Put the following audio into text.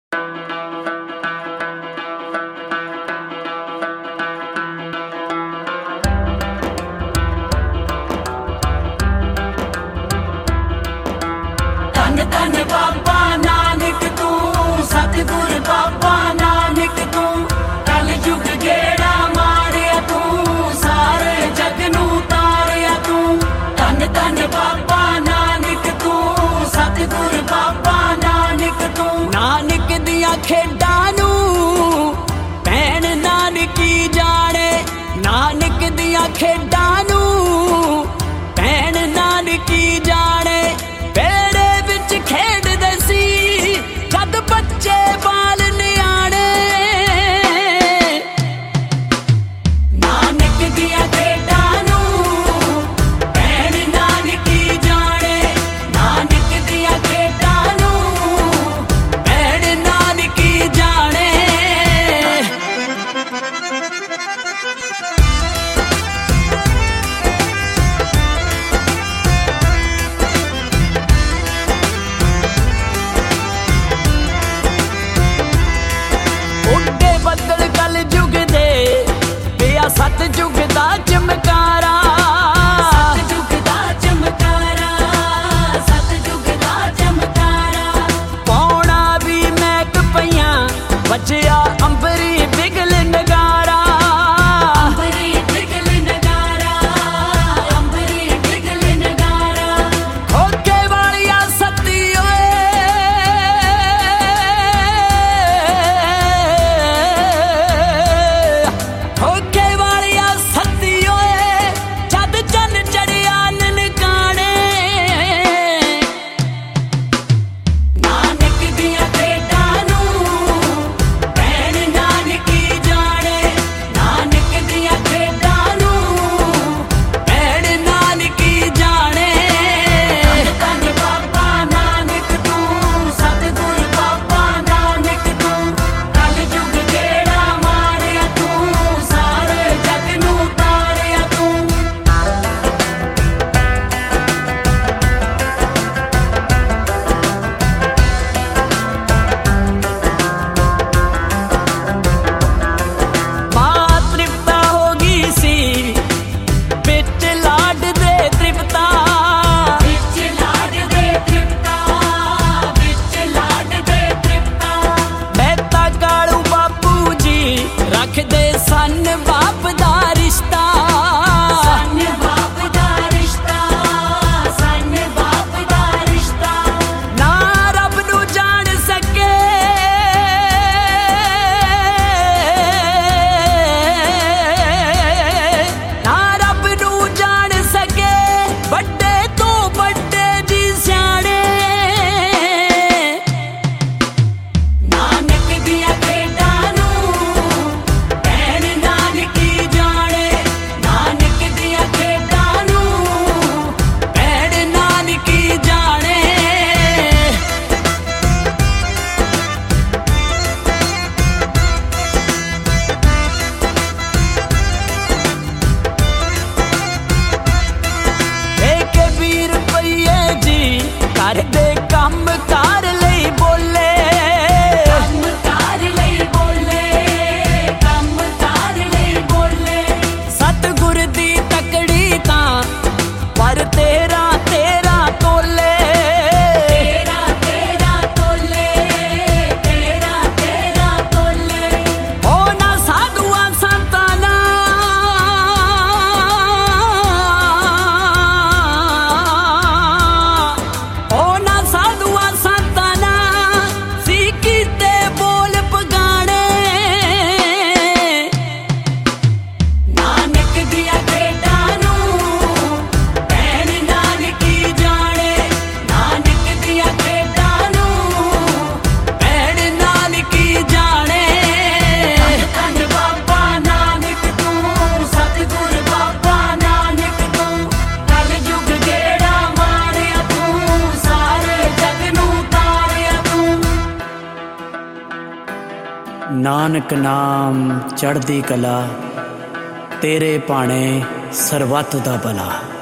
धन धन बाबा नानक तू, सतगुर बाबा नानक तू, कल युग गेड़ा मारिया तू, सारे जग नू तारिया तू। धन धन बाबा नानक तू, सतगुर बाबा नानक तू। नानक दिया खेडां नू भैन नानकी जाने, नानक दिया खेडां नू भैन नानकी जाने। खेडदे सी जद बच्चे बाल नियाणे, नानक दिया खेडां नू भैन नानकी जाने, नानक दिया खेडां नू भैन नानकी जाने। ਬੱਦਲ ਕਲ ਯੁਗ ਦੇ ਪਿਆ ਸਤ ਯੁਗ ਦਾ ਚਮਕਾਰਾ, ਸਤ ਯੁਗ ਦਾ ਚਮਕਾਰਾ, ਸਤ ਯੁਗ ਦਾ ਚਮਕਾਰਾ। ਪੌਣਾ ਵੀ ਮਹਿਕ ਪਈਆਂ ਵੱਜਿਆ ਅੰਬਰੀ ਬਿਗਲ ਨਗਾਰਾ, ਅੰਬਰੀ ਬਿਗਲ ਨਗਾਰਾ, ਅੰਬਰੀ ਬਿਗਲ ਨਗਾਰਾ। ਹੋਕੇ ਵਾਲੀਆ ਸੱਤੀ ਓਏ, सन बाप दा रिश्ता, सन बाप दा रिश्ता, सन बाप दा रिश्ता। ना रब नू जान सके ना रब नू जान सके, बड़े तो बड़े जी सियाणे। नानक दिया खेडां नू ਕਰਦੇ ਕੰਮ ਕਾਰ ਲਈ ਬੋਲੇ, ਕੰਮ ਕਾਰ ਲਈ ਬੋਲੇ, ਕੰਮ ਕਾਰ ਲਈ ਬੋਲੇ। ਸਤਿਗੁਰ ਦੀ ਤਕੜੀ ਤਾਂ ਪਰ ਤੇਰਾ ਤੇਰਾ ਤੋਲੇ, ਤੇਰਾ ਤੇਰਾ ਤੋਲੇ, ਤੇਰਾ ਤੇਰਾ ਤੋਲੇ। ਉਹ ਨਾ ਸਾਧੂਆਂ ਸੰਤਾਂ नानक नाम चढ़दी कला, तेरे भाणे सरबत दा भला।